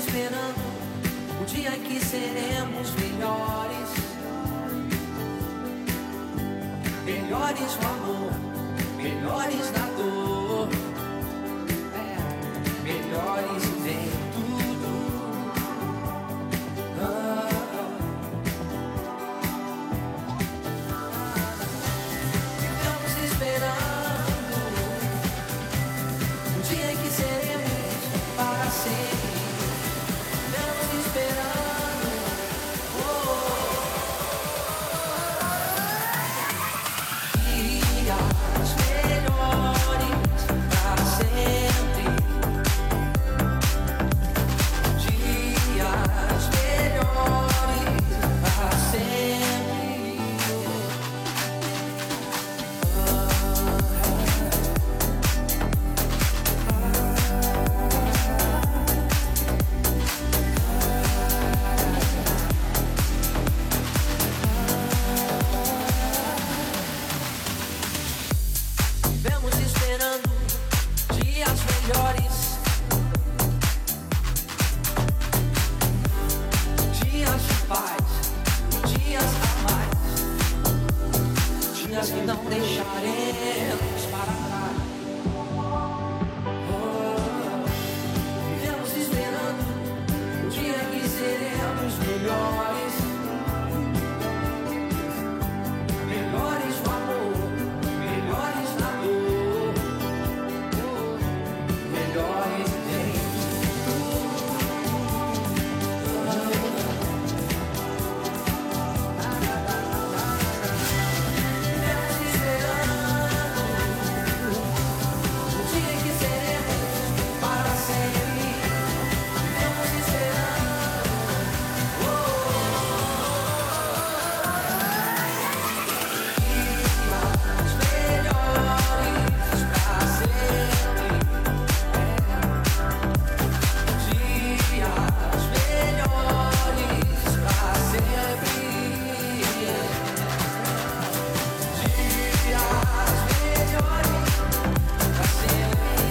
esperando o dia em que seremos melhores. Melhores no amor, melhores na dor, melhores em tudo. Ficamos esperando o dia em que seremos para sempre. Ficamos esperando dias melhores para sempre. Dias melhores para sempre. Vivemos esperando dias melhores, dias de paz, dias a mais, dias que não deixaremos para trás. Vivemos esperando o dia em que seremos melhores, melhores no amor, melhores na dor, melhores em Vivemos esperando o dia em que seremos para sempre. Vivemos esperando dias melhores para sempre. Dias melhores para sempre. Dias melhores para sempre.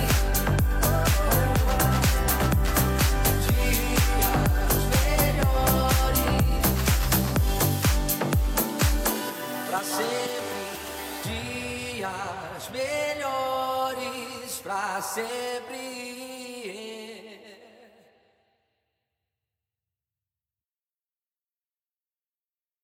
Dias melhores para sempre.